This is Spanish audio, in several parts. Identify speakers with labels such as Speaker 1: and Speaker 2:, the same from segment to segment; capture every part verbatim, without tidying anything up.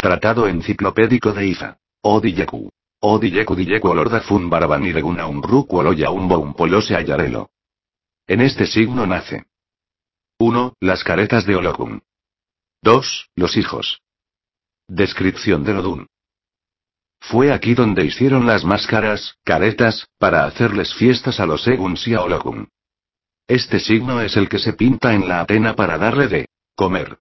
Speaker 1: Tratado enciclopédico de Ifa. Odiyeku. Odiyeku diyeku olordafun barabanirreguna un ruku oloya un bounpolose ayarelo. En este signo nace. uno. Las caretas de Olokun. dos. Los hijos. Descripción del Odun. Fue aquí donde hicieron las máscaras, caretas, para hacerles fiestas a los Eguns y a Olokun. Este signo es el que se pinta en la Atena para darle de comer.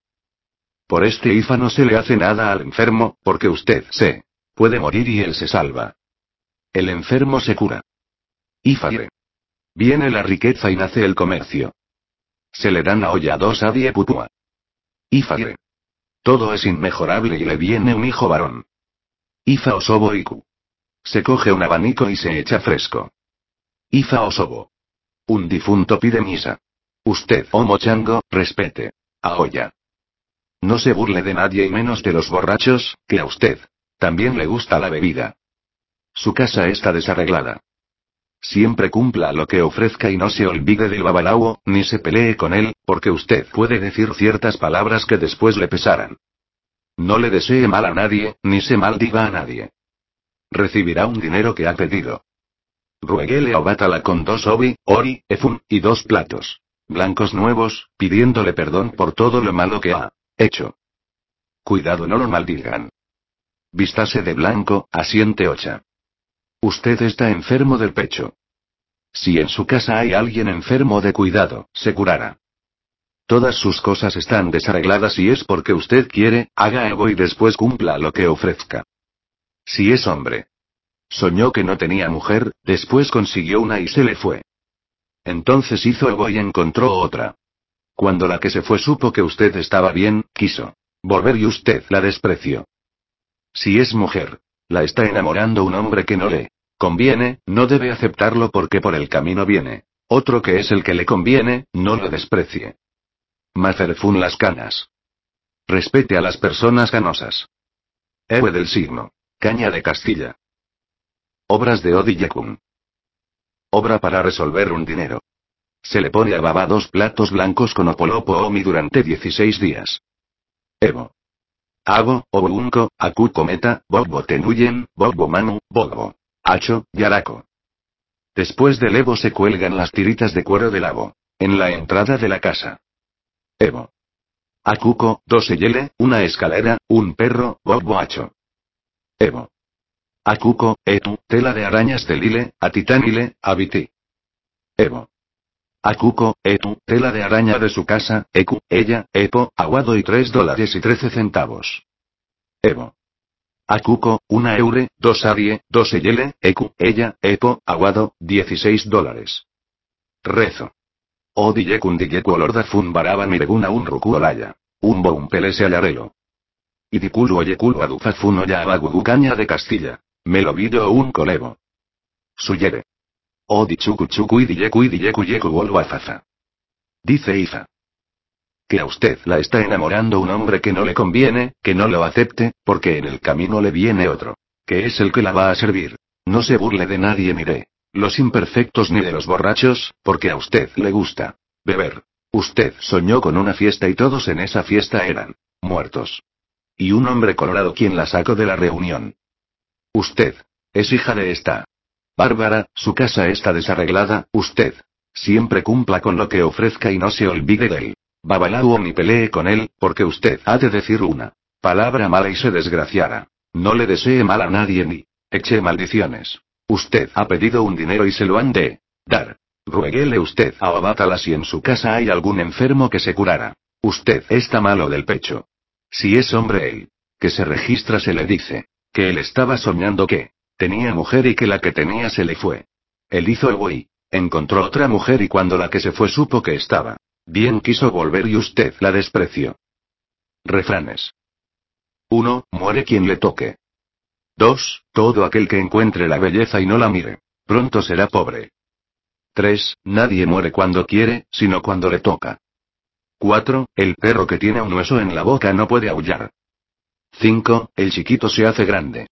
Speaker 1: Por este Ifa no se le hace nada al enfermo, porque usted se puede morir y él se salva. El enfermo se cura. Ifaire. Viene la riqueza y nace el comercio. Se le dan a olla dos adie putua. Ifaire. Todo es inmejorable y le viene un hijo varón. Ifa osobo iku. Se coge un abanico y se echa fresco. Ifa osobo. Un difunto pide misa. Usted, Omo Chango, respete. A olla. No se burle de nadie y menos de los borrachos, que a usted también le gusta la bebida. Su casa está desarreglada. Siempre cumpla lo que ofrezca y no se olvide del babalao, ni se pelee con él, porque usted puede decir ciertas palabras que después le pesarán. No le desee mal a nadie, ni se maldiga a nadie. Recibirá un dinero que ha pedido. Rueguele a Obatala con dos obi, ori, efun, y dos platos blancos nuevos, pidiéndole perdón por todo lo malo que ha hecho. Cuidado, no lo maldigan. Vístase de blanco, asiente Ocha. Usted está enfermo del pecho. Si en su casa hay alguien enfermo de cuidado, se curará. Todas sus cosas están desarregladas y es porque usted quiere, haga algo y después cumpla lo que ofrezca. Si es hombre. Soñó que no tenía mujer, después consiguió una y se le fue. Entonces hizo algo y encontró otra. Cuando la que se fue supo que usted estaba bien, quiso volver y usted la despreció. Si es mujer, la está enamorando un hombre que no le conviene, no debe aceptarlo porque por el camino viene otro que es el que le conviene, no lo desprecie. Mazerfun las canas. Respete a las personas canosas. Héroe del signo. Caña de Castilla. Obras de Odiyekun. Obra para resolver un dinero. Se le pone a baba dos platos blancos con opolopo omi durante dieciséis días. Evo. Abo, Obunko, Aku Kometa, Bogbo Tenuyen, Bogbo Manu, Bogbo. Acho, Yarako. Después del Evo se cuelgan las tiritas de cuero del abo. En la entrada de la casa. Evo. Akuko, dos eyele, una escalera, un perro, Bogbo Acho. Evo. Akuko, etu, tela de arañas de lile, atitánile, abiti. Evo. Akuko, etu, tela de araña de su casa, eku, ella, epo, aguado y tres dólares y trece centavos. Evo. Akuko, una eure, dos adie, dos eyele, eku, ella, epo, aguado, dieciséis dólares. Rezo. Odiyekun diyeku olordafun baraba mireguna un ruku olaya. Un boum pelese alarelo. Idikulu oyekulu adufafun oya abagugu caña de Castilla. Melovido un colevo. Suyere. Odi chuku chuku y diyeku y diyeku yeku volvo a fafa. Dice Ifa. Que a usted la está enamorando un hombre que no le conviene, que no lo acepte, porque en el camino le viene otro. Que es el que la va a servir. No se burle de nadie ni de los imperfectos ni de los borrachos, porque a usted le gusta beber. Usted soñó con una fiesta y todos en esa fiesta eran muertos. Y un hombre colorado quien la sacó de la reunión. Usted es hija de esta Bárbara, su casa está desarreglada, usted siempre cumpla con lo que ofrezca y no se olvide del babalao ni pelee con él, porque usted ha de decir una palabra mala y se desgraciará. No le desee mal a nadie ni eche maldiciones. Usted ha pedido un dinero y se lo han de dar. Rueguele usted a Obatala si en su casa hay algún enfermo que se curara. Usted está malo del pecho. Si es hombre él que se registra se le dice que él estaba soñando que tenía mujer y que la que tenía se le fue. Él hizo el güey, encontró otra mujer y cuando la que se fue supo que estaba bien quiso volver y usted la despreció. Refranes. uno. Muere quien le toque. dos. Todo aquel que encuentre la belleza y no la mire, pronto será pobre. tres. Nadie muere cuando quiere, sino cuando le toca. cuatro. El perro que tiene un hueso en la boca no puede aullar. cinco. El chiquito se hace grande.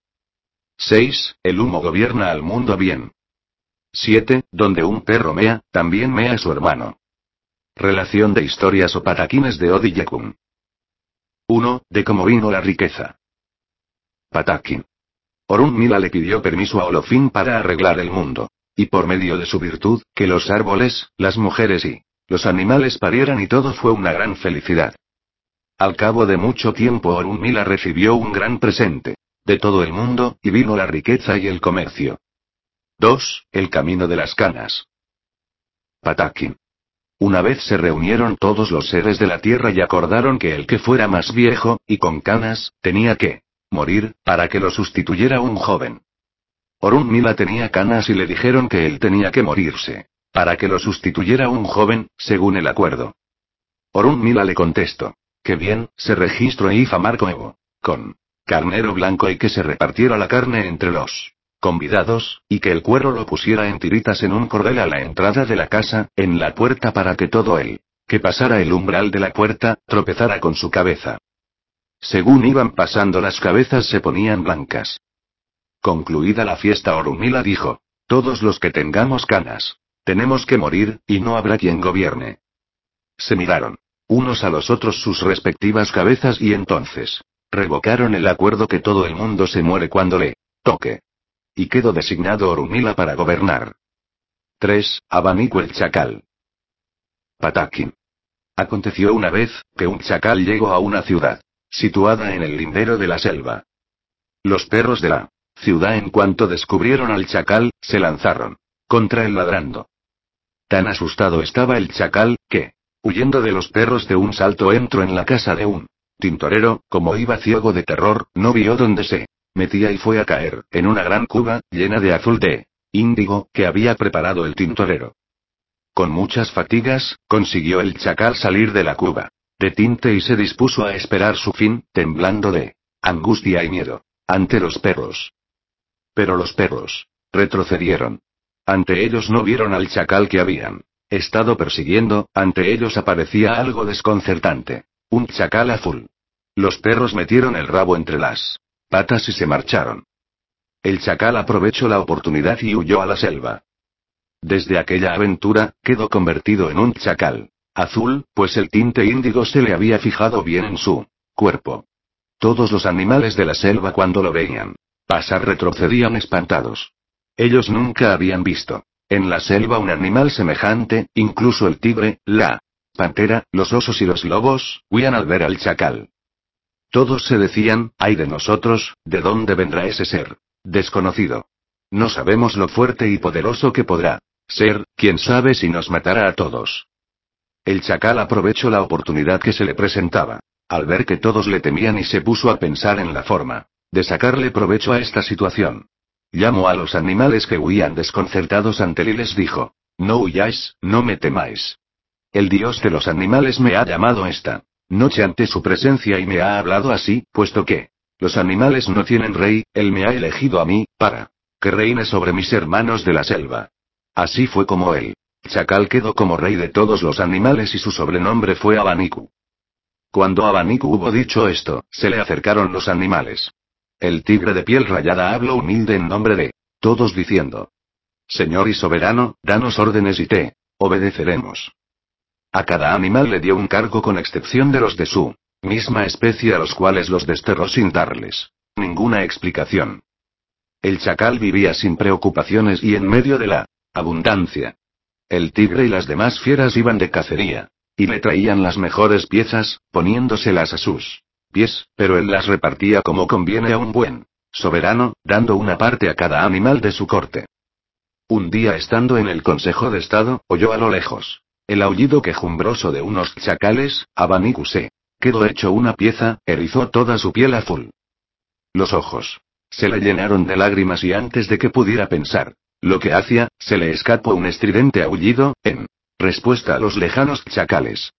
Speaker 1: seis. El humo gobierna al mundo bien. siete. Donde un perro mea, también mea su hermano. Relación de historias o pataquines de Odiyekun. uno. De cómo vino la riqueza. Patakin. Orunmila le pidió permiso a Olofin para arreglar el mundo. Y por medio de su virtud, que los árboles, las mujeres y los animales parieran y todo fue una gran felicidad. Al cabo de mucho tiempo Orunmila recibió un gran presente. De todo el mundo, y vino la riqueza y el comercio. dos. El camino de las canas. Patakin. Una vez se reunieron todos los seres de la tierra y acordaron que el que fuera más viejo, y con canas, tenía que morir, para que lo sustituyera un joven. Orunmila tenía canas y le dijeron que él tenía que morirse, para que lo sustituyera un joven, según el acuerdo. Orunmila le contestó. Que bien, se registró Ifa Marco Evo, con carnero blanco y que se repartiera la carne entre los convidados, y que el cuero lo pusiera en tiritas en un cordel a la entrada de la casa, en la puerta para que todo él, que pasara el umbral de la puerta, tropezara con su cabeza. Según iban pasando las cabezas se ponían blancas. Concluida la fiesta Orunmila dijo, todos los que tengamos canas, tenemos que morir, y no habrá quien gobierne. Se miraron unos a los otros sus respectivas cabezas y entonces revocaron el acuerdo que todo el mundo se muere cuando le toque. Y quedó designado Orunmila para gobernar. tres. Abanico el chacal. Patakin. Aconteció una vez, que un chacal llegó a una ciudad, situada en el lindero de la selva. Los perros de la ciudad en cuanto descubrieron al chacal, se lanzaron contra él ladrando. Tan asustado estaba el chacal, que, huyendo de los perros de un salto entró en la casa de un tintorero, como iba ciego de terror, no vio dónde se metía y fue a caer en una gran cuba, llena de azul de índigo, que había preparado el tintorero. Con muchas fatigas, consiguió el chacal salir de la cuba de tinte y se dispuso a esperar su fin, temblando de angustia y miedo, ante los perros. Pero los perros retrocedieron. Ante ellos no vieron al chacal que habían estado persiguiendo, ante ellos aparecía algo desconcertante. Un chacal azul. Los perros metieron el rabo entre las patas y se marcharon. El chacal aprovechó la oportunidad y huyó a la selva. Desde aquella aventura, quedó convertido en un chacal azul, pues el tinte índigo se le había fijado bien en su cuerpo. Todos los animales de la selva cuando lo veían pasar retrocedían espantados. Ellos nunca habían visto en la selva un animal semejante, incluso el tigre, la pantera, los osos y los lobos, huían al ver al chacal. Todos se decían, ay de nosotros, ¿de dónde vendrá ese ser desconocido? No sabemos lo fuerte y poderoso que podrá ser, quién sabe si nos matará a todos. El chacal aprovechó la oportunidad que se le presentaba, al ver que todos le temían y se puso a pensar en la forma de sacarle provecho a esta situación. Llamó a los animales que huían desconcertados ante él y les dijo, no huyáis, no me temáis. El dios de los animales me ha llamado esta noche ante su presencia y me ha hablado así, puesto que los animales no tienen rey, él me ha elegido a mí, para que reine sobre mis hermanos de la selva. Así fue como él, chacal quedó como rey de todos los animales y su sobrenombre fue Abaniku. Cuando Abaniku hubo dicho esto, se le acercaron los animales. El tigre de piel rayada habló humilde en nombre de todos diciendo, Señor y soberano, danos órdenes y te obedeceremos. A cada animal le dio un cargo con excepción de los de su misma especie a los cuales los desterró sin darles ninguna explicación. El chacal vivía sin preocupaciones y en medio de la abundancia. El tigre y las demás fieras iban de cacería, y le traían las mejores piezas, poniéndoselas a sus pies, pero él las repartía como conviene a un buen soberano, dando una parte a cada animal de su corte. Un día estando en el Consejo de Estado, oyó a lo lejos el aullido quejumbroso de unos chacales, Abaniku se quedó hecho una pieza, erizó toda su piel azul. Los ojos se le llenaron de lágrimas y antes de que pudiera pensar lo que hacía, se le escapó un estridente aullido, en respuesta a los lejanos chacales.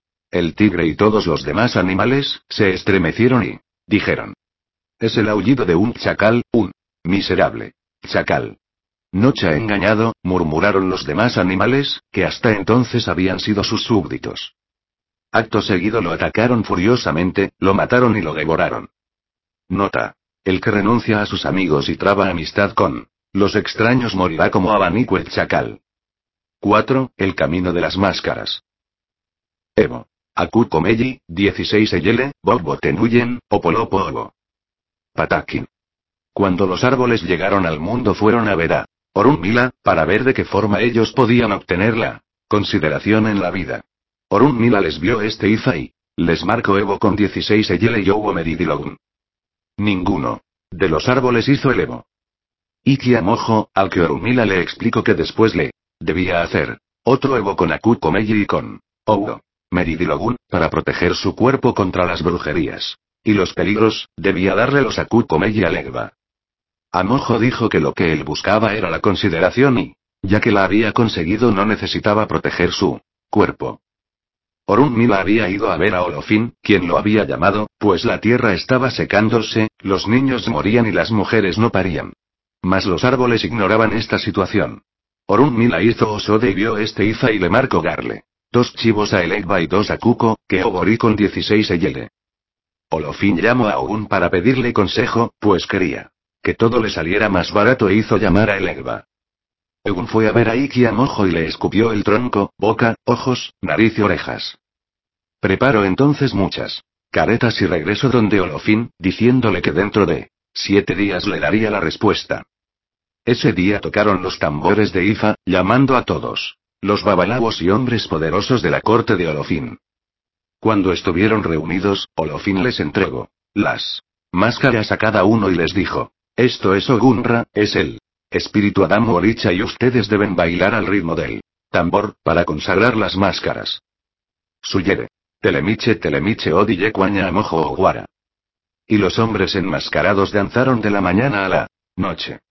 Speaker 1: El tigre y todos los demás animales, se estremecieron y dijeron. Es el aullido de un chacal, un miserable chacal. Noche ha engañado, murmuraron los demás animales, que hasta entonces habían sido sus súbditos. Acto seguido lo atacaron furiosamente, lo mataron y lo devoraron. Nota. El que renuncia a sus amigos y traba amistad con los extraños morirá como Abaniku el chacal. cuatro. El camino de las máscaras. Evo. Akuko Meji, dieciséis Eyele, Bobo Tenuyen, Opolopo Obo. Patakin. Cuando los árboles llegaron al mundo fueron a ver a Orunmila, para ver de qué forma ellos podían obtener la consideración en la vida. Orunmila les vio este Ifa y les marcó Evo con dieciséis Eyele y Owo Meridilogun. Ninguno de los árboles hizo el Evo. Iki Amojo, al que Orunmila le explicó que después le debía hacer otro Evo con Akuko Meiji y con Owo Meridilogun, para proteger su cuerpo contra las brujerías y los peligros, debía darle los Akuko Meiji a Legba. Amojo dijo que lo que él buscaba era la consideración y, ya que la había conseguido, no necesitaba proteger su cuerpo. Orunmila había ido a ver a Olofin, quien lo había llamado, pues la tierra estaba secándose, los niños morían y las mujeres no parían. Mas los árboles ignoraban esta situación. Orunmila hizo Osode y vio este Ifa y le marcó Garle. Dos chivos a Elegba y dos a Kuko, que Obori con dieciséis Eyele. Olofin llamó a Ogun para pedirle consejo, pues quería que todo le saliera más barato e hizo llamar a Elegba. Ogun fue a ver a Iki Amojo y le escupió el tronco, boca, ojos, nariz y orejas. Preparó entonces muchas caretas y regresó donde Olofin, diciéndole que dentro de siete días le daría la respuesta. Ese día tocaron los tambores de Ifa, llamando a todos los babalabos y hombres poderosos de la corte de Olofin. Cuando estuvieron reunidos, Olofin les entregó las máscaras a cada uno y les dijo: esto es Ogunra, es el espíritu Adamo Oricha y ustedes deben bailar al ritmo del tambor, para consagrar las máscaras. Suyere. Telemiche Telemiche Odille Cuaña Amojo Oguara. Y los hombres enmascarados danzaron de la mañana a la noche.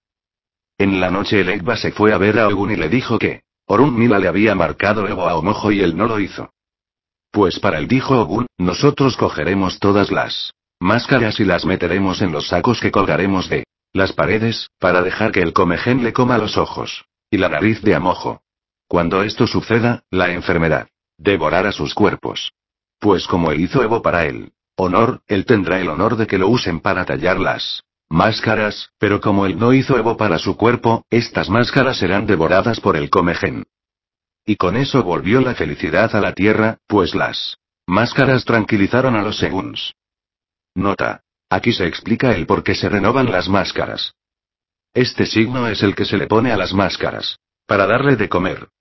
Speaker 1: En la noche el Egba se fue a ver a Ogun y le dijo que Orunmila le había marcado Evo a Omojo y él no lo hizo. Pues para él, dijo Ogun, nosotros cogeremos todas las máscaras y las meteremos en los sacos que colgaremos de las paredes, para dejar que el comején le coma los ojos y la nariz de Amojo. Cuando esto suceda, la enfermedad devorará sus cuerpos. Pues como él hizo Evo para él honor, él tendrá el honor de que lo usen para tallar las máscaras, pero como él no hizo Evo para su cuerpo, estas máscaras serán devoradas por el comején. Y con eso volvió la felicidad a la tierra, pues las máscaras tranquilizaron a los Seguns. Nota. Aquí se explica el por qué se renovan las máscaras. Este signo es el que se le pone a las máscaras para darle de comer.